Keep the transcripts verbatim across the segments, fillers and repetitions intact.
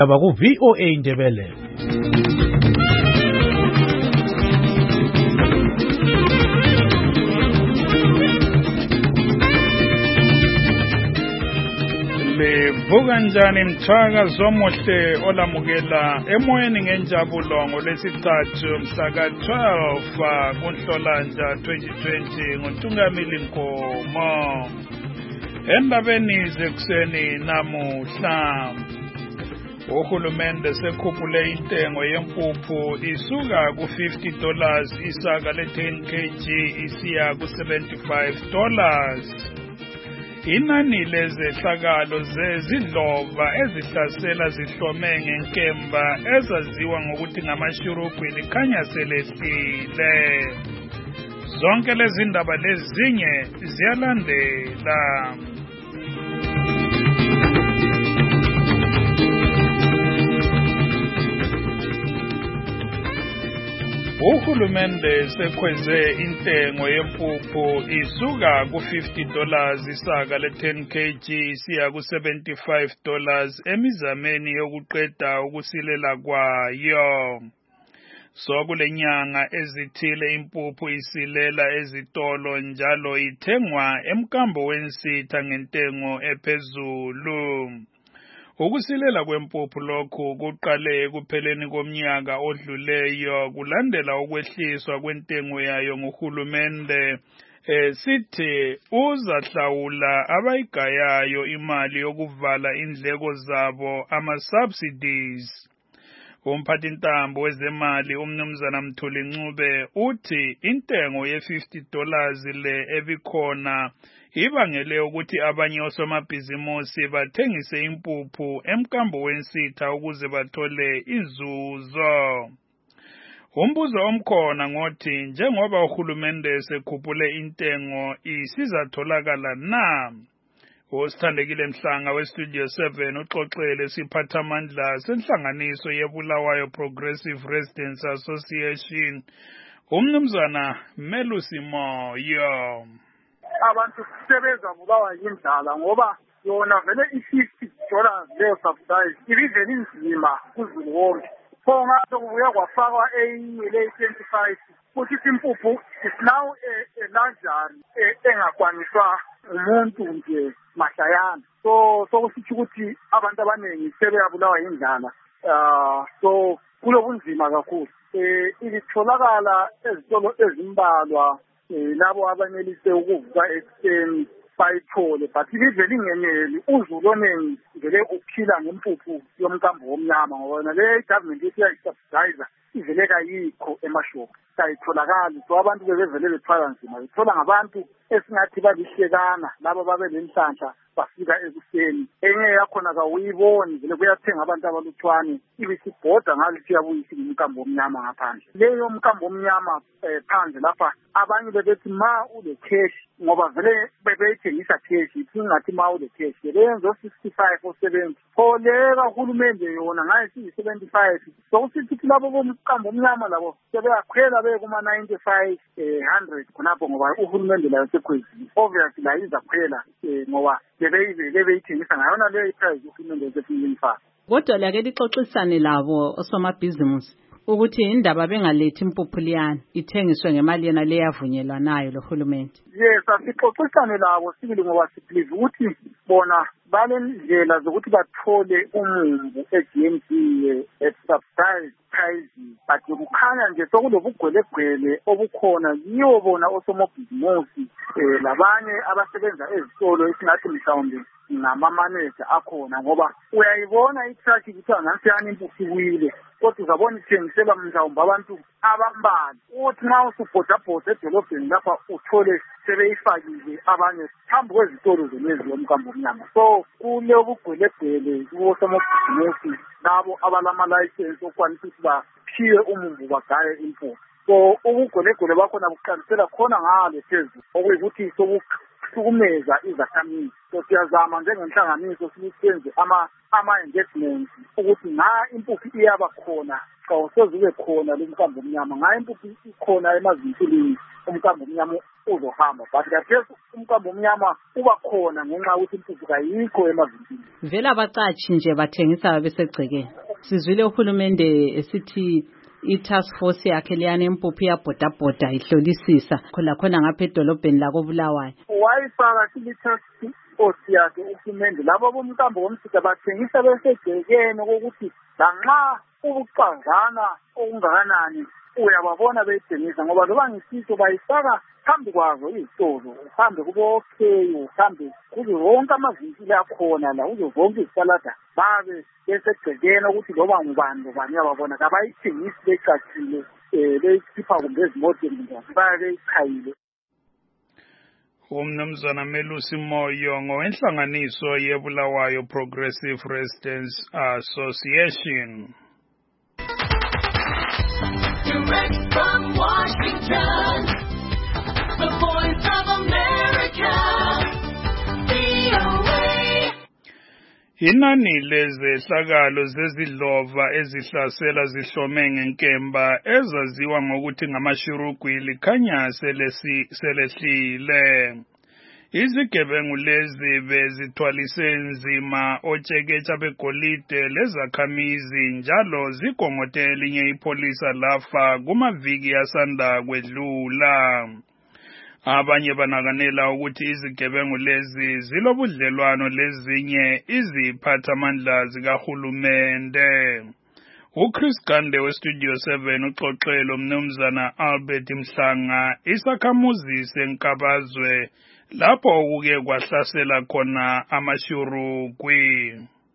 Abaku V O A Indebele. Livuka njani mthaka zomuhle olamukela emoyeni ngenjabulo ngolwesithathu mhlaka twelve kuNhlolanja twenty twenty nguNtungamili Nkomo. Endabeni zekuseni namuhla uhulumende sekhuphule intengo yempuphu isuka ku fifty dollars isaka le ten kilograms isiya ku seventy-five dollars. Inani lezehlakalo zezidlova ezihlasela zihlome ngenkemba ezaziwa ngokuthi ngamashurugu likhanya selehlile. Zonke lezi ndaba lezinye ziyalandela. Uhulumende sekhweze intengo yempuphu isuka ku fifty dollars isaka le ten kilograms isiya ku seventy-five dollars emizameni yokuqeda ukusilela kwayo. So kulenyanga ezithile impuphu isilela ezitolo njalo ithengwa emkambo wensitha ngentengo ephezulu. Ukusilela kwempuphu lokhu kuqale ekupheleni komnyaka odluleyo kulandela ukwehliswa kwentengo yayo nguhulumende esithi uzahlawula abayigayayo imali yokuvala indleko zabo ama-subsidies. Umphathintambo wezemali umnumzana Mthuli Ncube uthi intengo ye fifty dollars le ebikhona ibangele ukuthi abanye osomabhizimusi bathengise impuphu emkambo wensitha ukuze bathole inzuzo. Umbuzo omkhona ngothi njengoba uhulumende sekhuphule intengo isizatholakala na? Osithandekile Mhlanga westudio seven uxoxele siphathamandla senhlanganiso yeBulawayo Progressive Residents Association umnumzana Melusi Moyo. Abantu sebenza bulawa yindlala ngoba yona vele i-fifty dollars leyo subsidize ibivele inzima kuzulu wonke. Pho ngathi kubuya kwafakwa eyinye le twenty-five futhi impuphu is now a luxury engakwaniswa umuntu nje mahlayana. So so kusho ukuthi abantu abaningi sebeyabulawa yindlala. Ah so kulobunzima kakhulu. Eh ilitholakala ezitolo ezimbalwa labo abanelise ukuvuka ekuseni bayithole but ibivele ingeneli uzulu oningi vele ukuphila ngempuphu yomkambo womnyama ngoba le government iyayisubsidize ivele kayikho emashophu sayitholakala so abantu bevele bethwala nzima bethola ngabantu esingathi balihlekana labo babelenhlanhla bafika ekuseni enye yakhona kawuyiboni vele kuyathenga abantu abaluthwane ibisibhoda ngalithi yabuyisa umkambo omnyama ngaphandle leyo umkambo omnyama phandle lapha abanye bebethi ma ule cash ngoba vele bebeyithengisa cash ingathi ma ule cash leyenzo sixty-five or seventy pholeka uhulumende yona ngaye siyi seventy-five sokusithi labo bomkambo omnyama labo sebeyakhwela beye kuma ninety-five one hundred khonapho ngoba uhulumende layo sekhwezile obviously la izakhwela ngoba bebeyivele beyithengisa ngayona leyo iprice uhulumende esefuna. Kodwa lake lixoxisane labo osomabhizimusi ukuthi indaba bengalethi impuphu liyana ithengiswe ngemali yena leyavunyelwa nayo lo hulumende. Yes, asixoxisane labo sibili ngoba sibelieve ukuthi bona balendlela zokuthi bathole umumbu e-G M C e-subsidized prices but kukhanya nje sokulobugwelegwele obukhona yiwo bona osomabhizimusi labanye abasebenza ezitolo esingathi mhlawumbe ngama-manager akhona ngoba uyayibona i-traffic kuthiwa nansiyana impuphu iwile kodwa uzabona ithengiselwa mhlawumbe abantu abambali uthi nxa usubhodabhoda edolobheni lapha uthole sebeyifakile abanye phambi kwezitolo zenezi yomkambo omnyama. So kulobugwelegwele kuwosomabhizimusi labo abalama-license okwanisa ukuthi baphiwe umumbu bagaye impuphu. So ubugwelegwele bakhona buqalisela khona ngale phezulu okuyikuthi ukuhlukumeza izakhamizi. So siyazama njengenhlanganiso sisenze ama ama-engagements ukuthi nga impuphu iyaba khona xa sezube khona lomkambo omnyama, nga impuphu ikhona emazimpilini umkambo omnyama uzohamba, but kathesi umkambo omnyama uba khona ngenxa yokuthi impuphu kayikho emazimpilini. Vele abaqatshi nje bathengisa besegcekeni. Sizwile uhulumende esithi i-task force yakhe liyana impuphu iyabhodabhoda ihlolisisa khona khona ngapha edolobheni lako Bulawayo. Wayifaka i-task force yakhe uhulumende labo bomkambo womsika bathengisa besegcekeni kokuthi lanxa ukucazana okungakanani uyababona beyithengisa, ngoba loba ngisitsho bayifaka phambi kwazo izitolo, uhambe kubo-okay, uhambe kuzo wonke amavinkili akhona la, kuzo zonke izitalada babe besegcekeni ukuthi loba ngubani lobani uyababona, kabayithengisi becacile, um beyikhipha kumbe ezimoteni njani, babe beyichayile. Umnumzana Melusi Moyo ngowenhlanganiso yeBulawayo Progressive Residents Association. Direct from Washington, the Voice of America, V O A. Inani lezehlakalo zezidlova ezihlasela zihlome ngenkemba ezaziwa ngokuthi ngamashurugwi likhanya selehlile. Izigebengu lezi bezithwalise nzima otsheketsha begolide lezakhamizi njalo zigongote elinye ipolisa lafa kumaviki asanda kwedlula. Abanye banakanela ukuthi izigebengu lezi zilobudlelwano lezinye iziphathamandla zikahulumende. uChris Gande weStudio seven uxoxelo mnumzana Albert Mhlanga isakhamuzi senkabazwe lapho kuke kwahlasela khona amashurugwi.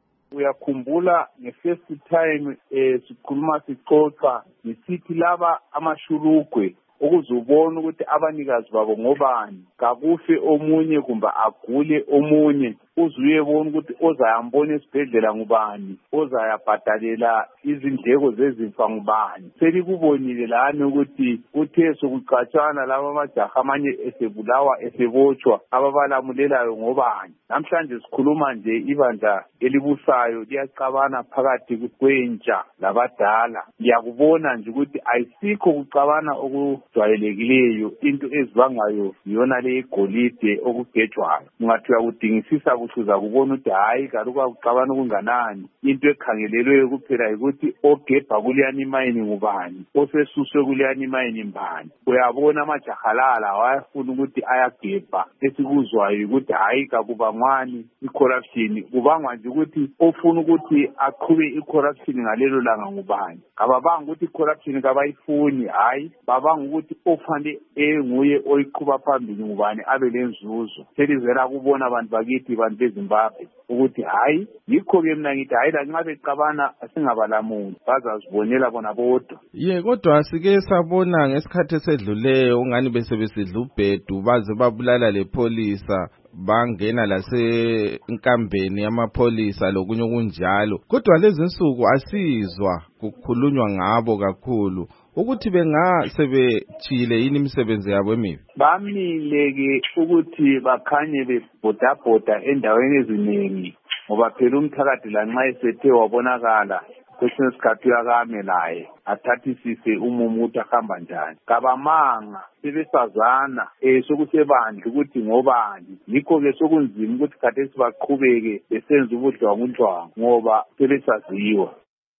Uyakhumbula nge-first time eh sikhuluma sixoxa ngisithi laba amashurugwe ukuzubona ukuthi abanikazi babo ngobani, kakufe omunye kumbe agule omunye, uzuyebona ukuthi ozayambona esibhedlela ngubani, ozayabhadalela izindleko zezimfa ngubani. Selikubonile lani ukuthi kuthe sokucatshana laba amajaha amanye esebulawa esebotshwa ababalamulelayo ngobani. Namhlanje sikhuluma nje ibandla elibusayo liyacabana phakathi kwentsha labadala. Ngiyakubona nje ukuthi ayisikho kucabana okujwayelekileyo, into ezibangayo yona le igolide okugejwayo. Ungathi uyakudingisisa kuhluza kubona ukuthi hayi kaloku akucabana okunganani. Into ekhangelelweyo kuphela ukuthi ogebha kuliyani imayini ngubani, osesuswe kuliyani imayini mbani. Uyabona amajahalala wayafuna ukuthi ayagebha, esikuzwayo ukuthi hayi kakuba ngwani i-corruption, kubangwa nje ukuthi ofuna ukuthi aqhube i-corruption ngalelo langa ngubani. Kababanga ukuthi i-corruption kabayifuni, hayi babanga ukuthi ofande enguye oyiqhuba phambili ngubani abe lenzuzo. Selizela kubona abantu bakithi bantu beZimbabwe ukuthi hayi yikho ke mina ngithi hayi lanxa becabana singabalamuli bazazibonela bona bodwa. Ye kodwa sike sabona ngesikhathi esedluleyo ungani bese besidla ubhedu baze babulala lepolisa bangena lase inkambeni yamapolisa lokunye okunjalo. Kodwa lezi insuku asizwa kukhulunywa ngabo kakhulu ukuthi benga sebechile yini imisebenzi yabo emibi. Bamile ke ukuthi bakhanye bebhodabhoda endaweni eziningi ngoba phela umthakathi lanxa esethe wabonakala kwesinye isikhathi uyakame laye athathisise umumo ukuthi ahamba njani. Kabamanga sebesazana eh sokusebandla ukuthi ngobani. Yikho ke sokunzima ukuthi khathesi baqhubeke besenza ubudlwangudlwangu ngoba sebesaziwa.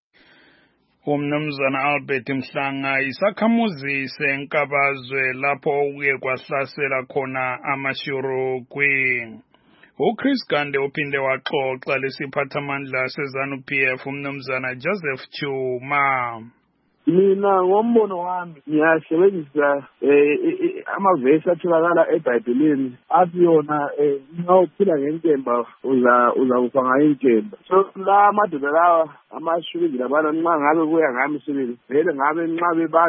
Umnumzana Albert Mhlanga isakhamuzi senkabazwe lapho kuye kwahlasela khona amashurugwi. uChris Gande uphinde waxoxa lesiphathamandla seZanu-P F umnumzana Joseph Chuma. Mina ngombono wami ngiyasebenzisa eh amavesi atholakala eBhayibhelini athi yona nxa uphila ngenkemba uza uzakufa ngayinkemba. So la madoda lawa amashurugwi labana nxa ngabe kuya ngami sibili vele ngabe nxa bebanjwa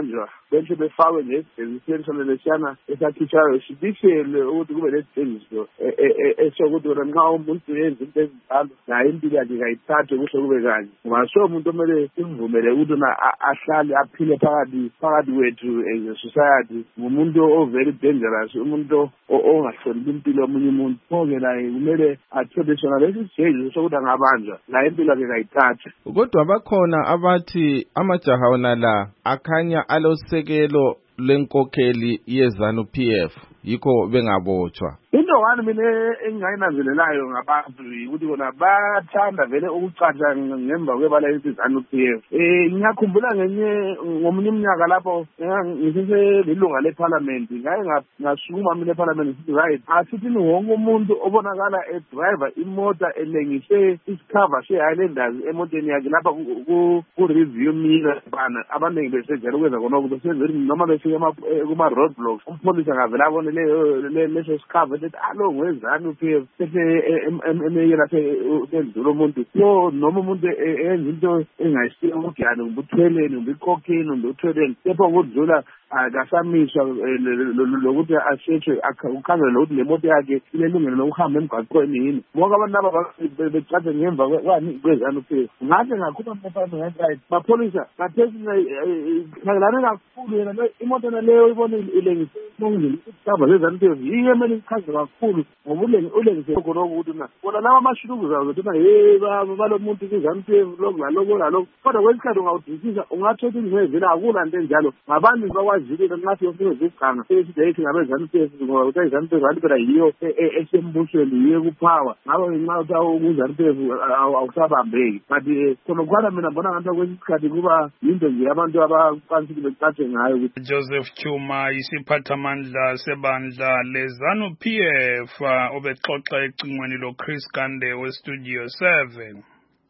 benhle befakwe nesibhekiselo lesiyana esakhitshayo sibishelwe ukuthi kube lesibhekiso esokuthi wena nxa umuntu yenza into ezinjalo naye impilo yakhe kayithathe kuhle kube kanye kungasho umuntu omele simvumele ukuthi na ahlale aphile phakathi phakathi kwethu as a society ngumuntu o very dangerous umuntu ongahloniphi impilo yomunye umuntu konke naye kumele athole sona lesi sijezo sokuthi angabanjwa naye impilo yakhe kayithathe. Kodwa bakhona abathi amajaha wona la akhanya alosekelo lenkokheli yeZANU P F yikho bengabotshwa. Into wani mina engingayinanzelelayo ngabantu ukuthi bona bathanda vele ukucatsha ngemva kwebala yeZANU P F. Eh ngiyakhumbula ngenye ngomunye umnyaka lapho ngisise lilunga leParliament ngaye ngasukuma mina eParliament sithi right asithi wonke umuntu obonakala edriver imota elengise isicover seHighlanders emotweni yakhe lapha ku review mirror bana abaningi besejela ukwenza khona ukubesenzela noma befika kuma roadblocks umpolisi ngavela abone le leso sicover that alo ngezanu P F bese emeyela sendlulo umuntu so noma umuntu enza into engayisiyo ukugana ubuthweleni ubikhokhini ubuthweleni lapho kudlula akasamiswa lokuthi asheshwe ukhangelwe lokuthi le moto yakhe ilelungelo lokuhamba emgwaqweni yini bonke abantu laba becathe ngemva kwani kwezanu P F ngathi ngakhupha umfana ngeright bapolisa bathesi khangelana kakhulu yena imoto leyo ibona ilengise nongile isaba lezanu P F yiyo emele ichaze kakhulu ngoba ulenge ulengise khona ukuthi na bona lawa amashuruku zawo zokuthi hey balomuntu kwezanu P F lokuloko laloko kodwa kwesikhathi ungawudisisa ungathola ingezela akula into enjalo ngabantu bakwazile ngathi yofuna ukuganga seyithi ngabeZANU P F ngoba ukuthi iZANU P F phela yiyo esembusweni yiyo kupower ngabe nginxa ukuthi uZANU P F awusabambeki but khona kwala mina mbona ngathi kwesikhathi kuba into nje abantu abakwanisi becathe ngayo ukuthi Joseph Chuma isiphathamandla sebandla leZANU P F obexoxa ecingweni lo Chris Kande we Studio seven.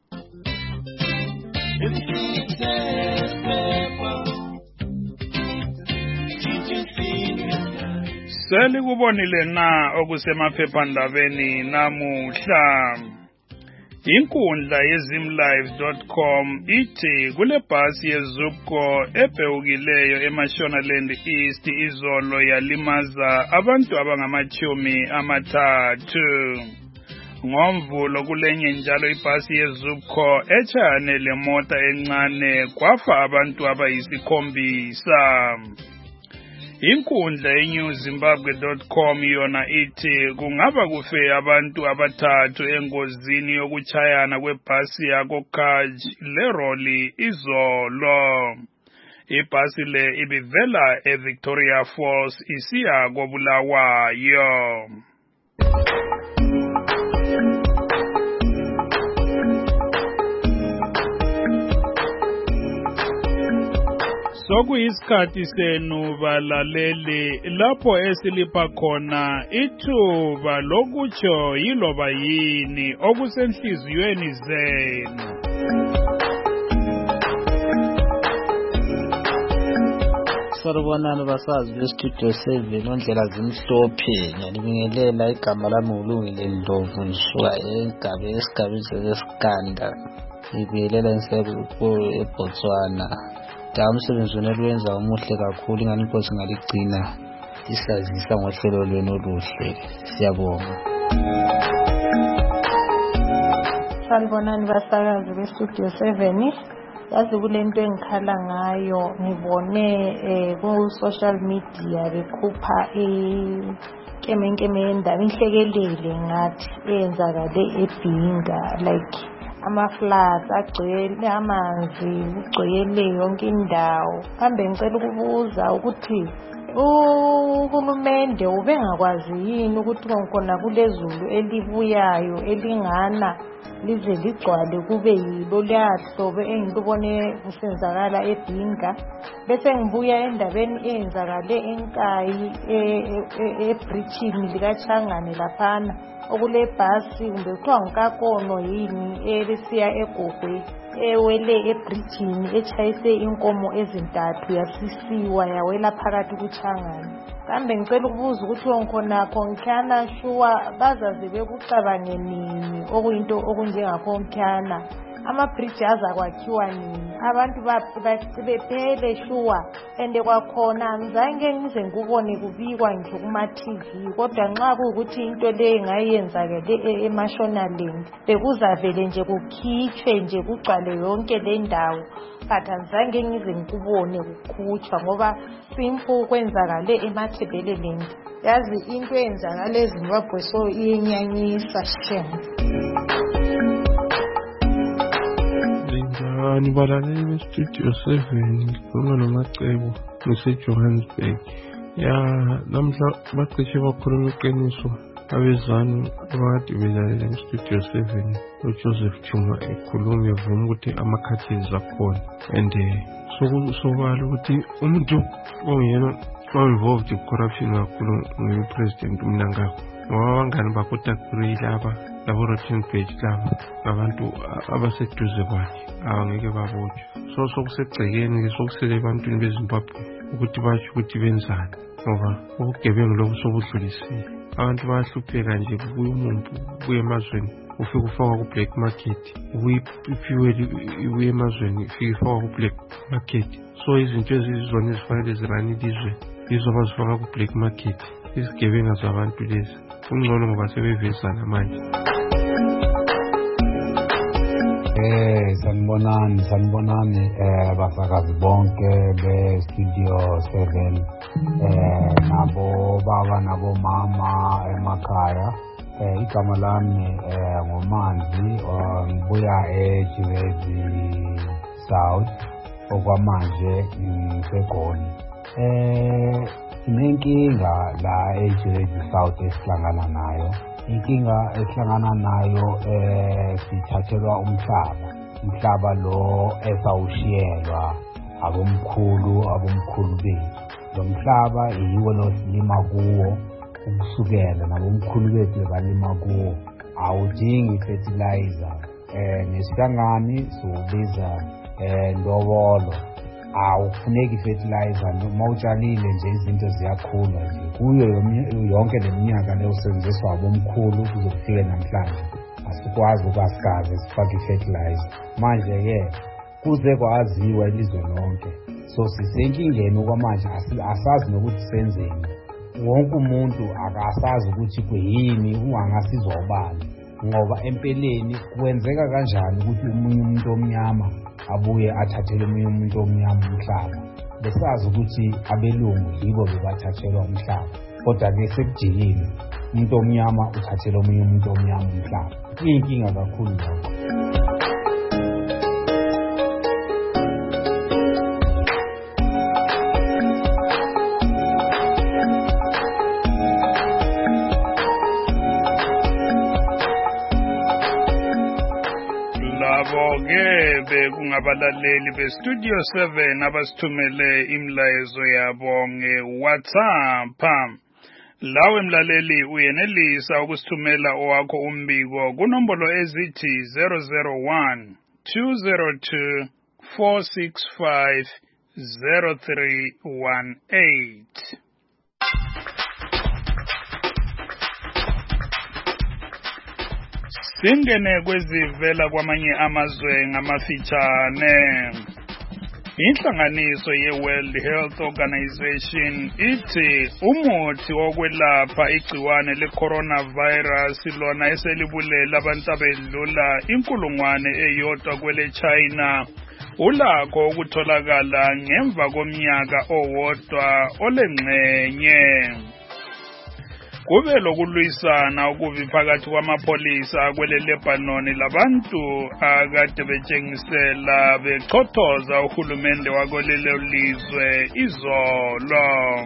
Seli kubonile na okusemaphephandabeni namuhla. Inkundla yezimlive dot com ithi kule bhasi yeZUPCO ebhewukileyo eMashonaland East izolo yalimaza abantu abangamachumi amathathu. Ngomvulo kulenye njalo ibhasi yeZUPCO echane lemota encane kwafa abantu abayisikhombisa. Inkundla yenew zimbabwe dot com yona ithi kungaba kufe abantu abathathu engozini yokuchayana kwebhasi yakoKaj leroli izolo. Ibhasi le ibivela eVictoria Falls isiya koBulawayo. Sokuyisikhathi senu balaleli lapho esilipha khona ithuba lokutsho yiloba yini okusenhliziyweni zenu. Sarubonani basazi bestudio seven ondlela zimhlophe ngiyalibingelela igama lami ngulungile Ndlovu ngisuka eGabe esigabeni seSikanda ngibingelela ngiseku eBotswana. Umsebenzi wenu wenza umuhle kakhulu ingani inkosi ngaligcina isazisa ngohlelo lwenu oluhle siyabonga. Sanibonani basakazi bestudio seven yazi kulento engikhala ngayo ngibone eh ku social media bekhupha ikemenkeme yendaba inhlekelele ngathi eyenzakale eBhinga like ama-floods agcwele amanzi ugcwele yonke indawo kambe ngicela ukubuza ukuthi uhulumende ubengakwazi yini ukuthi khona kulezulu elibuyayo elingana lize ligcwale kube yilo liyahlobo engilubone kusenzakala eBhinga bese ngibuya endabeni eyenzakale eNkayi ebridgeini likaChangane laphana okule bhasi kumbe kuthiwa ngikakono yini elisiya eGogwe ewele ebridgeini echayise inkomo ezintathu yasisiwa yawela phakathi kuChangane. Kambe ngicela ukubuza ukuthi wonkhonapho ngikhana shuwa bazaze bekucabange nini okuyinto okunjengakho ngikhana amabridge azakwakhiwa nini, abantu bephele shuwa. And kwakhona ngizange ngize ngubone kubikwa ngisho kuma-T V, kodwa nxa kuwukuthi into le ngayenzakele eMashonaland bekuzavele nje kukhitshwe nje kugcwale yonke le ndawo, but angizange ngize ngikubone kukhutshwa ngoba simple kwenzakale eMatabeleland. Yazi into eyenzakale eZimbabwe so iyenyanyisa shame. Linjani balaleli bestudio seven, ngikhuluma noMacebo ngise-Johannesburg. Ya namhla bacishe bakhuluma iqiniso abezanu abakade belalela ngestudio seven, uJoseph Chuma ekhuluma evuma ukuthi amakhathezi akhona, and sokusobala ukuthi umuntu ongena involved in corruption kakhulu ngupresident uMnangagwa, ngoba abangani bakotakurile aba laboratory page labo abantu abaseduze kwakhe angeke babotshwe. So sokusegcekeni sokusele ebantwini beZimbabwe ukuthi basho ukuthi benzani, ngoba ubugebengu lobu sobudlulisile. Abantu bayahlupheka nje kubuye umuntu kubuye emazweni ufike ufakwa ku-black market, ubuye ibuye emazweni ufike ufakwa ku-black market. So izinto ezizizona ezifanele zirani ilizwe yizo abazifaka ku-black market, izigebenga zabantu lezi. Kungcono ngoba sebevezana manje. Eh sanibonani sanibonani eh basakazi bonke be Studio seven, eh nabo baba nabo mama emakhaya. Eh igama lami eh ngoManzi, ngibuya eJirezi South okwamanje ngiseGoli. Eh sinenkinga la eJirezi South esihlangana nayo. Inkinga esihlangana nayo eh sithathelwa umhlaba. Umhlaba lo esawushiyelwa abomkhulu abomkhulu bethu. Lo mhlaba yiwo lo silima kuwo ukusukela nabomkhulu bethu balima kuwo. Awudingi fertilizer. Eh nesihlangani sobiza eh ndobolo. Awufuneki fertilizer, mawutshalile nje izinto ziyakhula nje. Kuyo yonke leminyaka le usebenziswa abomkhulu kuzofika namhlanje asikwazi ukwasikaze sifake fertilizer. Manje ke kuze kwaziwa ilizwe lonke, so sisenkingeni okwamanje asazi nokuthi senzeni. Wonke umuntu akasazi ukuthi kuyini ungangasizwa ubani, ngoba empeleni kwenzeka kanjani ukuthi umunye umuntu omnyama abuye athathele umunye umuntu omnyama umhlaba. Besazi ukuthi abelungu yibo bebathathelwa umhlaba, kodwa ke sekujikile umuntu omnyama uthathele omunye umuntu omnyama umhlaba. Inkinga kakhulu lokho. Labo-ke bekungabalaleli beStudio seven abasithumele imlayezo yabo nge-WhatsApp. Lawe mlaleli uyenelisa ukusithumela owakho umbiko kunombolo ezithi zero zero one two zero two four six five zero three one eight. Singene kwezivela kwamanye amazwe ngamafitshane. Inhlanganiso ye-World Health Organization ithi umuthi wokwelapha igciwane le-coronavirus lona eselibulela abantu abedlula inkulungwane eyodwa kwele China ulakho ukutholakala ngemva komnyaka owodwa olengxenye. Kube lokulwisana okubi phakathi kwamapholisa kwele Lebanon labantu akade betshengisela bechothoza uhulumende wakulelo lizwe izolo.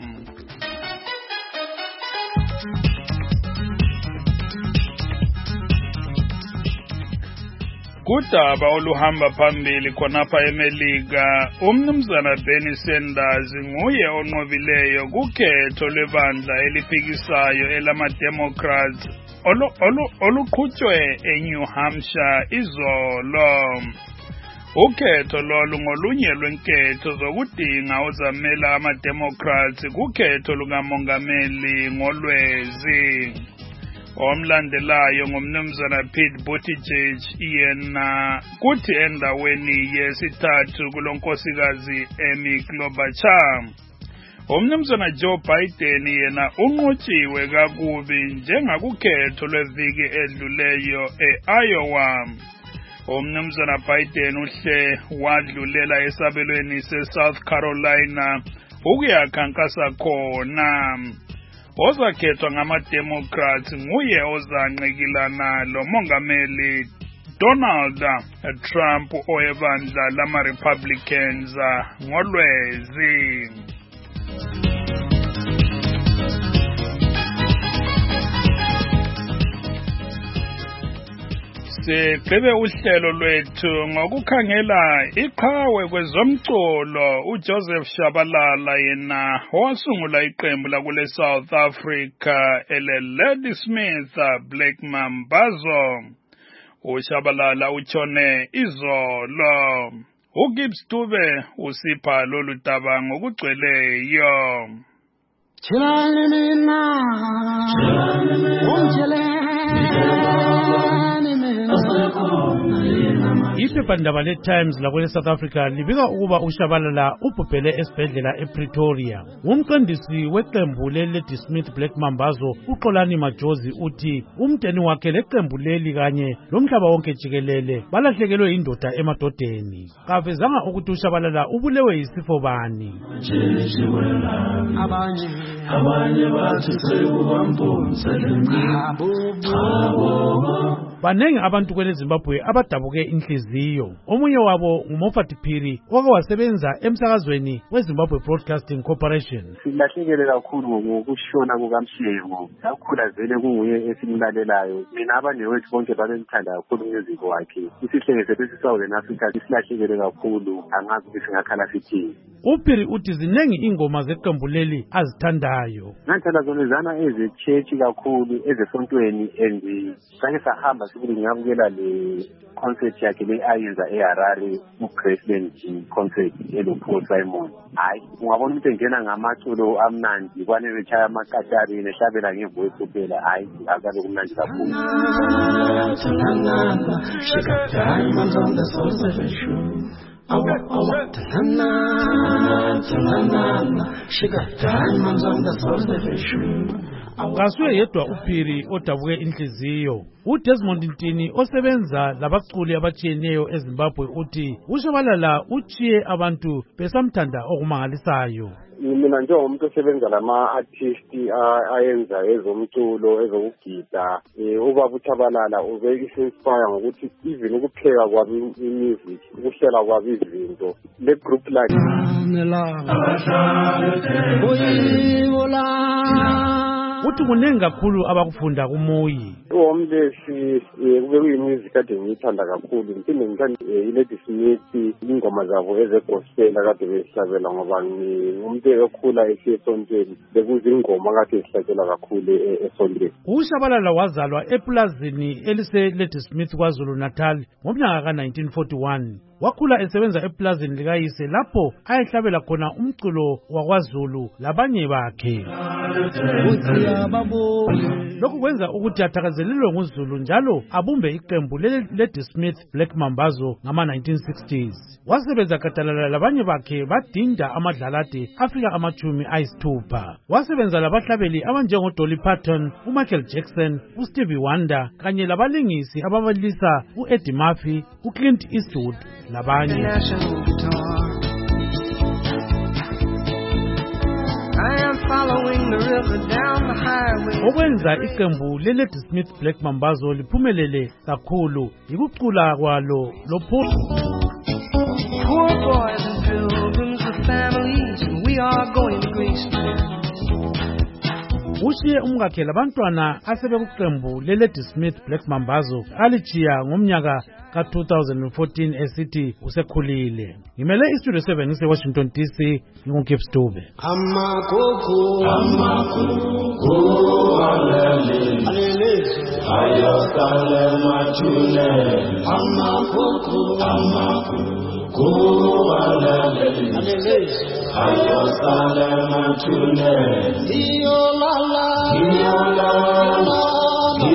Kudaba oluhamba phambili khonapha eMelika, umnumzana Bernie Sanders nguye onqobileyo kukhetho lwebandla eliphikisayo elama-Democrats oluqhutshwe eNew Hampshire izolo. Ukhetho lolu ngolunye lwenketho zokudinga ozamela ama-Democrats kukhetho lukamongameli ngolwezi. omlandelayo ngumnumzana Pete Buttigieg yena kuthi endaweni yesithathu kulonkosikazi Amy Klobuchar. Umnumzana Joe Biden yena unqotshiwe kakubi njengakukhetho lweviki edluleyo e-Iowa. Umnumzana Biden uhle wadlulela esabelweni se-South Carolina ukuyakhankasa khona. Ozakhethwa ngama-Democrats nguye ozanqikilana lo mongameli Donald Trump oyebandla lama-Republicans ngolwezi. Sigqibe uhlelo lwethu ngokukhangela iqhawe kwezomculo uJoseph Shabalala yena owasungula iqembu lakule South Africa ele Ladysmith Black Mambazo. uShabalala utshone izolo. uGibbs Dube usipha lolu daba ngokugcweleyo. Chilani mina, Iphephandaba le-Times lakwele South Africa libika ukuba uShabalala ubhubhele esibhedlela ePretoria. Umqondisi weqembu le-Ladysmith Black Mambazo uXolani Majozi uthi umndeni wakhe leqembu leli kanye lomhlaba wonke jikelele balahlekelwe indoda emadodeni. Kavezanga ukuthi uShabalala ubulewe yisifo bani. abanye abanye bathi sekubambonisa lenqabo Banengi abantu kwele Zimbabwe abadabuke inhliziyo. Omunye wabo nguMoffat Phiri oke wasebenza emsakazweni weZimbabwe Broadcasting Corporation. Silahlekele kakhulu ngokushona kukaMshengo. Kakhulu vele kunguye esimlalelayo. Mina abanewethu bonke babemthanda kakhulu music wakhe. Isihlenge sethu sisawule Africa silahlekele kakhulu. Angazi ukuthi singakhala sithini. uPhiri uthi zinengi ingoma zeqembu leli azithandayo. Ngathanda zona zana eze church kakhulu ezesontweni and sake sahamba sibili ngiyabukela le concert yakhe le ayenza eHarare uPresident concert eLupho Simon. Hayi ungabona ukuthi engena ngamaculo amnandi kwane bechaya amakatari nehlabela ngevoice kuphela. Hayi akabe kumnandi kakhulu. Kasuye yedwa uPhiri odabuke inhliziyo. uDesmond Ntini osebenza labaculi abatshiyeneyo eZimbabwe uthi uShabalala uchiye abantu besamthanda okumangalisayo. Mina njengomuntu osebenza lama-artist ayenza ezomculo ezokugida ubaba uShabalala ubeke-inspire ngokuthi even ukupheka kwabi i-music ukuhlela kwabi izinto le group lakhe uthi kunengi kakhulu abakufunda kuMoyi. Uwomlesi kube kuyimusic kade ngiyithanda kakhulu ngithanda ngithanda iLadysmith ingoma zabo ezegospel kade bezihlabela ngoba ngumuntu ekhula esesontweni bekuzingoma kade ezihlabela kakhulu esontweni. uShabalala wazalwa eplazini elise Ladysmith kwaZulu Natal ngomnyaka ka nineteen forty-one. Wakhula esebenza eplazini likayise lapho ayehlabela khona umculo wakwaZulu labanye bakhe. Lokhu kwenza ukuthi athakazelelwe nguZulu njalo abumbe iqembu le-Ladysmith Black Mambazo ngama nineteen sixties. Wasebenza gadalala labanye bakhe badinda amadlalade afika amachumi ayisithupha. Wasebenza labahlabeli abanjengo Dolly Parton, uMichael Jackson, uStevie Wonder kanye labalingisi ababalisa uEddie Murphy, uClint Eastwood labanye. Okwenza iqembu le-Ladysmith Black Mambazo liphumelele kakhulu yikucula kwalo lopho. Poor boys and pilgrims with families, we are going to Greece. Ushiye umkakhe labantwana asebekuqembu le-Ladysmith Black Mambazo alichiya ngomnyaka ka two thousand fourteen esithi usekhulile. Ngimele iStudio seven ngise Washington D C nginguGibbs Dube. Amagogo amagogo alele alele ayakale machule amagogo amagogo alele alele ayakale machule iyo la la iyo la la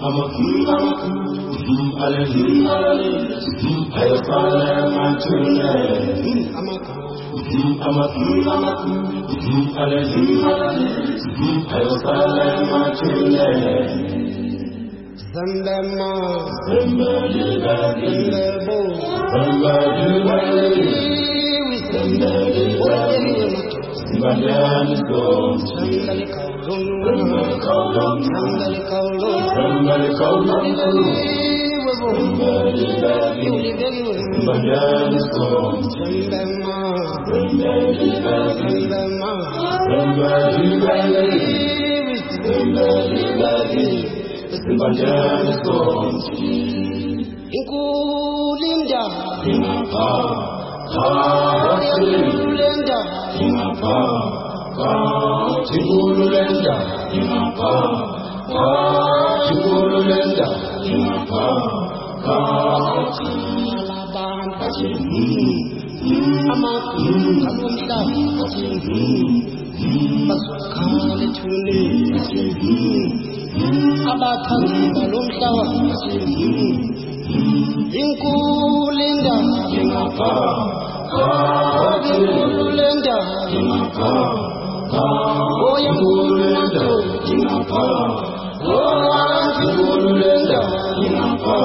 Zandama, Zambali, Zambabo, Zambali, Zambali, Zambali, Zambali, Kaulon, Zambali, Kaulon, Zambali, Kaulon, Zambali, Zambali, Zandama, Zambali, Zandama, Zambali, Zambali, Zambali, Inkulinda, Inapa, Inkulinda, Inapa, Inkulinda, Inapa, Inkulinda, Inapa, Alaban, Amaku, Kalumda, Masukale Tuni, Abakhali balomhlaba inkulinda ingapha inkulinda ingapha inkulinda ingapha inkulinda ingapha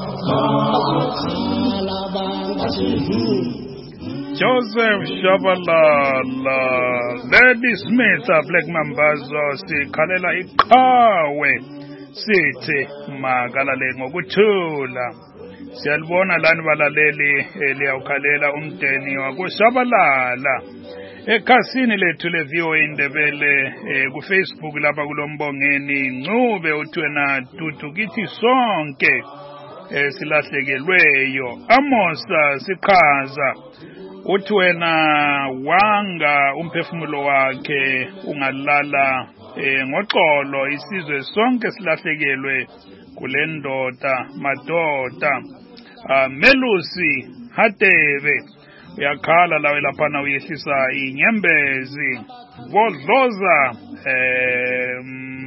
Joseph Shabalala, Lady Smith, Black Mambazo, sikhalela iqhawe sithi makalale ngokuthula. Siyalibona lani balaleli eliyawukhalela umdeni wakushabalala ekhasini lethu le V O A Indebele ku Facebook lapha kulombongeni Ncube uthi wena dudu kithi sonke silahlekelweyo. Amos siqhaza uthi wena wanga umphefumulo wakhe ungalala ngoxolo isizwe sonke silahlekelwe kule ndoda madoda. Melusi Hatebe uyakhala lawe laphana uyehlisa inyembezi vodloza eh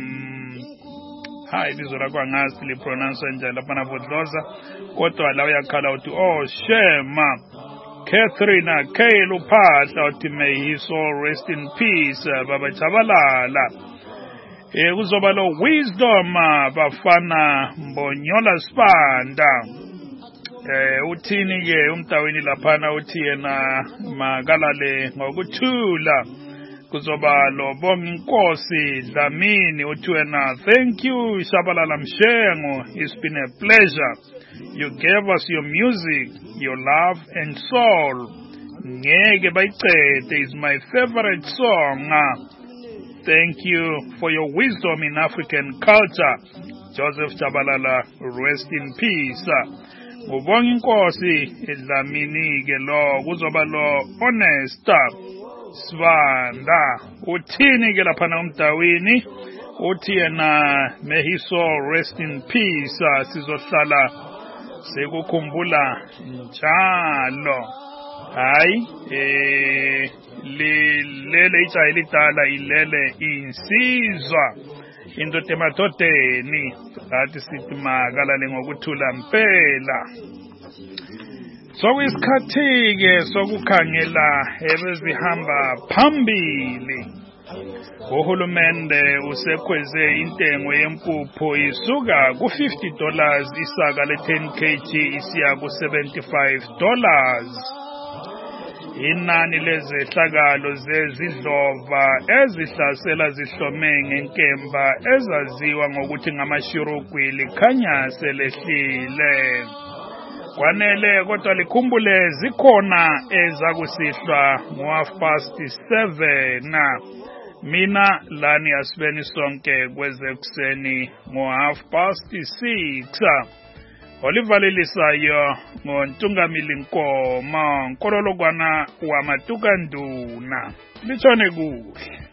hayi bizo lakho angazi li pronounce njani laphana vodloza kodwa la uyakhala uthi oh shema. Catherine K. Luphahla uthi may his soul rest in peace. Baba Chabalala eh kuzoba lo wisdom bafana Mbonyola Spanda. Eh uthini ke umntawini laphana uthi yena makalale ngokuthula. Kuzoba lo bonga inkosi Dlamini uthi wena thank you Shabalala Mshengo, it's been a pleasure. You gave us your music, your love and soul. Ngeke bayiqede is my favorite song. Thank you for your wisdom in African culture. Joseph Shabalala, rest in peace. Ngubonga inkosi eDlamini ke lo kuzoba lo honest Sibanda uthini ke lapha umdawini uthi yena may his soul rest in peace. Sizohlala sekukhumbula njalo hayi eh lele ijayile idala ilele insizwa into tematodeni ngathi sithi makalale ngokuthula mpela. Sokuyisikhathi ke sokukhangela ebezihamba phambili. Uhulumende usekhweze intengo yempupho isuka ku fifty dollars isaka le ten kilograms isiya ku seventy-five dollars. Inani lezehlakalo zezidlova ezihlasela zihlome ngenkemba ezaziwa ngokuthi ngamashurugwi likhanya selehlile. Kwanele kodwa likhumbule zikhona ezakusihlwa ngo half past seven. Mina lani asibeni sonke kweze kuseni ngo half past six. Olivalelisayo ngontungamili Nkoma Nkololokwana wamatukanduna. Litshone kuhle.